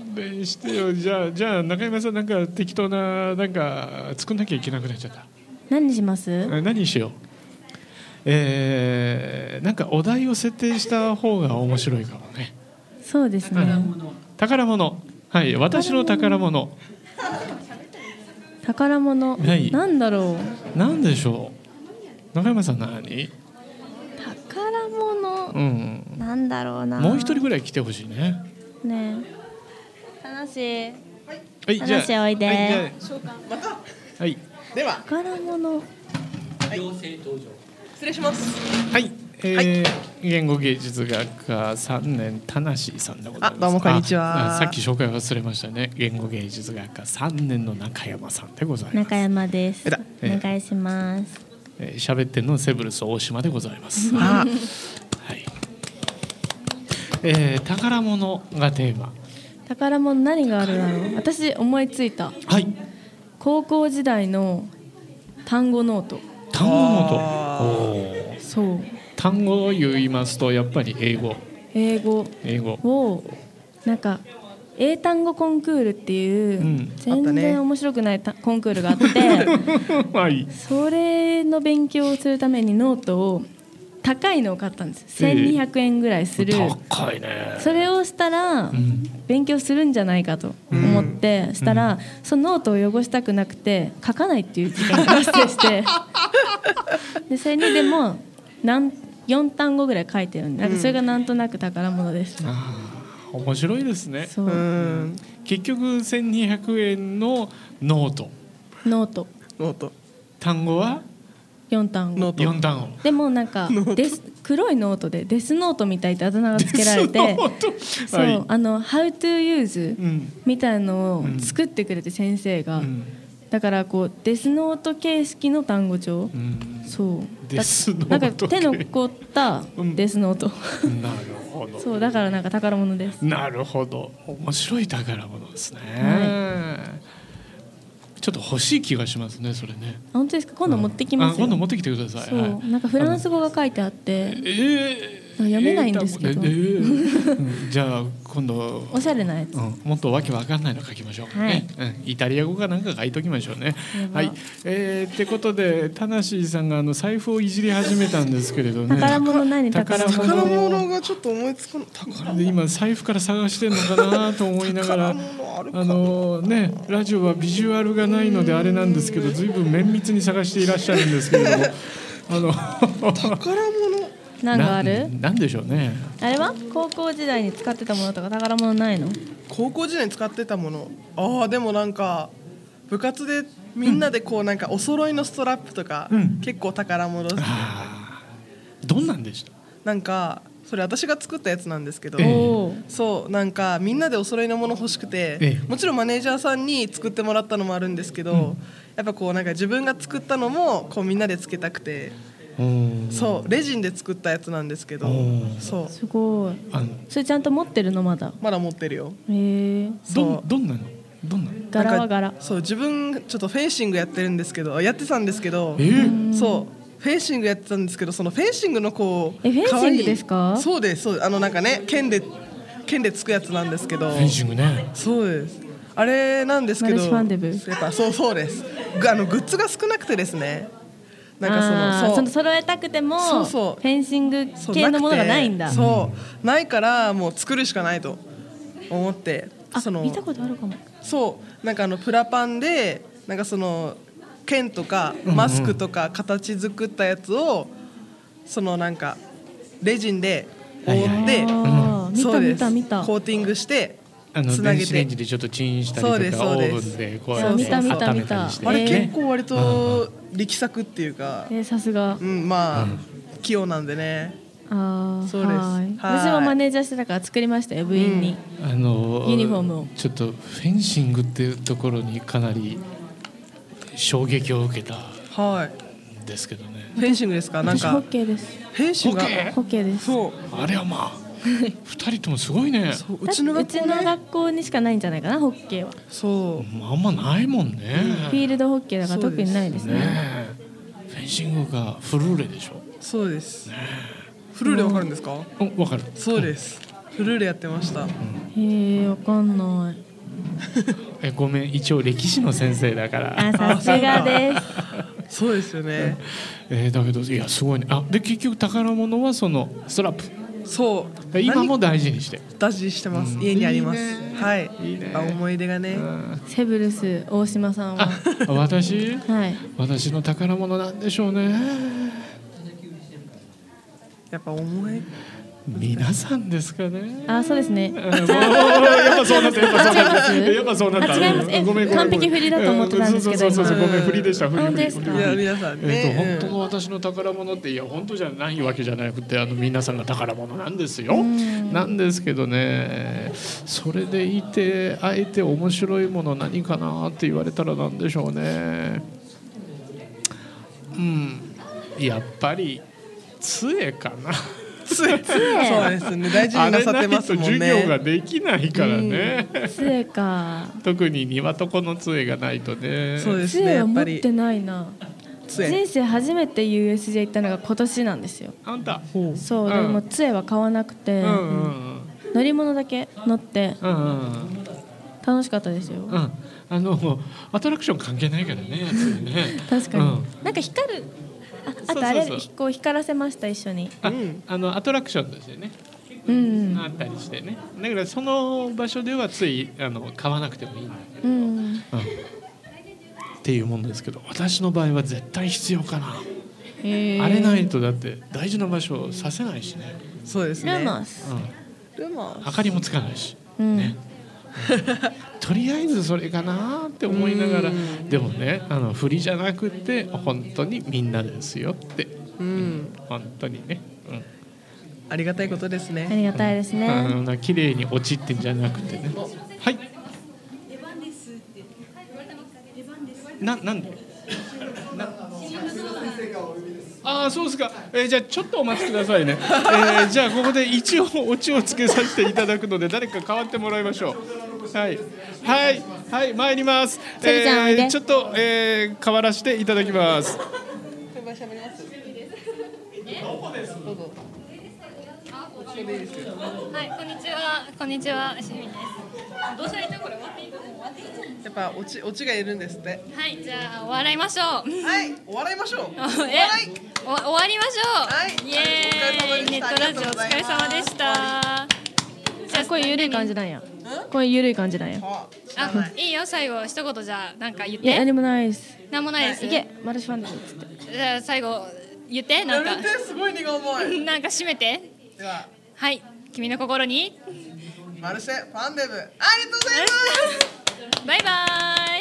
勘弁してよ。じゃあ中山さんなんか適当ななんか作んなきゃいけなくなっちゃった。 何にします？ 何にしよう。なんかお題を設定した方が面白いかもね。 そうですね。 宝物。はい、私の宝物。 宝物、 はい、 なんだろう。なんでしょう。中山さん何？ 宝物、 うん、 なんだろうな。 もう一人ぐらい来てほしいね。 ねえ。楽しい。 はい、 楽しいおいで。 はい、はい、では宝物。 妖精登場。 失礼します。 はい、言語芸術学科3年田無さんでございます。 どうもこんにちは。 さっき紹介忘れましたね。言語芸術学科3年の中山さんでございます。 中山です。お願いします。 喋ってんのセブルス大島でございます。はい。宝物がテーマ。 宝物何があるだろう。私思いついた。 はい。 高校時代の単語ノート。 単語ノート。 そう。 単語を言いますとやっぱり英語をなんか英単語コンクールっていう、全然面白くないコンクールがあって、 はい、 それの勉強をするためにノートを高いのを買ったんです。1200円ぐらいする、 高いね。 それをしたら、勉強するんじゃないかと思って、したら、そのノートを汚したくなくて書かないっていう事件が発生してでそれにでも4単語ぐらい書いてるんで、なんかそれがなんとなく宝物です。 面白いですね。 そう、 結局1200円のノート単語は 4単語。 4単語でもなんか黒いノートでデスノートみたいってあだ名がつけられて、そう、はい、How to use、みたいのを作ってくれて先生が、だからこうデスノート形式の単語帳、そうデスノートなんか手の凝ったデスノート、 なるほど。 そうだからなんか宝物です。 なるほど、面白い宝物ですね。ちょっと欲しい気がしますね、それね。 本当ですか？今度持ってきますよ。 今度持ってきてください。 そう、なんかフランス語が書いてあって、読めないんですけど、 じゃあ今度おしゃれなやつ、 もっとわけわかんないの書きましょうね。イタリア語かなんか書いときましょうね。はい。ってことで田無さんが財布をいじり始めたんですけれどね。 宝物何？ 宝物がちょっと思いつかない。 で今財布から探してるのかなと思いながら、ね、ラジオはビジュアルがないのであれなんですけど、ずいぶん綿密に探していらっしゃるんですけれども、 宝物何がある？ なんでしょうね。 あれは高校時代に使ってたものとか宝物ないの？ 高校時代に使ってたもの、でもなんか部活でみんなでこうなんかお揃いのストラップとか、結構宝物ですね。 どんなんでした？ なんかそれ私が作ったやつなんですけど、そうなんかみんなでお揃いのもの欲しくて、もちろんマネージャーさんに作ってもらったのもあるんですけど、やっぱこうなんか自分が作ったのもこうみんなでつけたくて、そうレジンで作ったやつなんですけど、そうすごい。それちゃんと持ってるの？まだ持ってるよ。 どんなの？ 柄は柄。 そう自分ちょっとフェンシングやってたんですけど、そうフェンシングやってたんですけど、そのフェンシングのこうフェンシングですか？ そうです。そうなんかね剣でつくやつなんですけど、 フェンシングね。 そうです。あれなんですけど、やっぱそうです。グッズが少なくてですね。なんかその揃えたくてもフェンシング系のものがないんだ。 そうないからもう作るしかないと思って、 見たことあるかも。 そうなんかプラパンでなんかその剣とかマスクとか形作ったやつをそのなんかレジンで覆って、そうです見たコーティングしてつなげて、 電子レンジでちょっとチンしたりとかオーブンでこうやって温めたりして、 あれ結構割と力作っていうか、 さすが、 器用なんでね。 そうです。私もマネージャーしてたから作りましたよ、部員にユニフォームを。 ちょっとフェンシングっていうところにかなり衝撃を受けたんですけどね。 フェンシングですか？なんかホッケーです。 フェンシングホッケーです。 そうあれはまあ2人ともすごいね。 うちの学校にしかないんじゃないかな、ホッケーは。 そうあんまないもんね。 フィールドホッケーだから特にないですね。 フェンシングがフルーレでしょ。 そうです。フルーレわかるんですか？ わかる。 そうです。 フルーレやってました。 へえ、わかんない。 ごめん、一応歴史の先生だから。 さすがです。 そうですよね。 だけどいやすごいね。で結局宝物はそのストラップ。 そう。 今も大事にして。 大事にしてます。家にあります。はい。いいね。思い出がね。 セブルス大島さんは。 私？ はい。 私の宝物なんでしょうね。 やっぱ思い。 皆さんですかね。 そうですね。 やっぱそうなった。やっぱそうなった。 違います。ごめん完璧振りだと思ってたんですけど。 そうごめん振りでした。 本当ですか。 いや皆さんね。 本当の私の宝物っていや本当じゃないわけじゃなくて皆さんが宝物なんですよ。なんですけどね。それでいてあえて面白いもの何かなって言われたらなんでしょうね。やっぱり杖かな。 そうですね。大事になさってますもんね。 授業ができないからね。 杖か。 特に庭とこの杖がないとね。 そうですね。 杖は持ってないな。人生初めて USJ 行ったのが今年なんですよ。 あんた。 そうでも杖は買わなくて、乗り物だけ乗って楽しかったですよ。 アトラクション関係ないからね。 確かに。なんか光る。あとあれこう光らせました一緒に。 アトラクションですよね。あったりしてね。だからその場所ではつい買わなくてもいいんだけど。っていうものですけど、私の場合は絶対必要かな。あれないとだって大事な場所をさせないしね。 そうですね。 ルマス。 明かりもつかないし。ね。とりあえずそれかなって思いながらでもね振りじゃなくて本当にみんなですよって本当にね、 ありがたいことですね。 ありがたいですね。 綺麗に落ちてんじゃなくてね。はい。なんで？そうですか。じゃあちょっとお待ちくださいね。じゃあここで一応オチをつけさせていただくので誰か代わってもらいましょう。はい参ります。ちょっと、変わらせていただきます。 はいこんにちはしみです。どうしたらいいのこれ終わっていいの？ やっぱオチがいるんですって。 はいじゃあ笑いましょう。 はい終わりましょう。 終わりましょう。イエーイネットラジオお疲れ様でした。 これゆるい感じなんや。これゆるい感じなんや。 いいよ最後一言じゃなんか言って。 いや何もないです。 何もないです。 いけ私ファンですっつって。 じゃあ最後言ってなんか。 やめてすごい荷が重い。 なんか締めて。 でははい君の心にマルシェファンデブありがとうございます。 バイバーイ。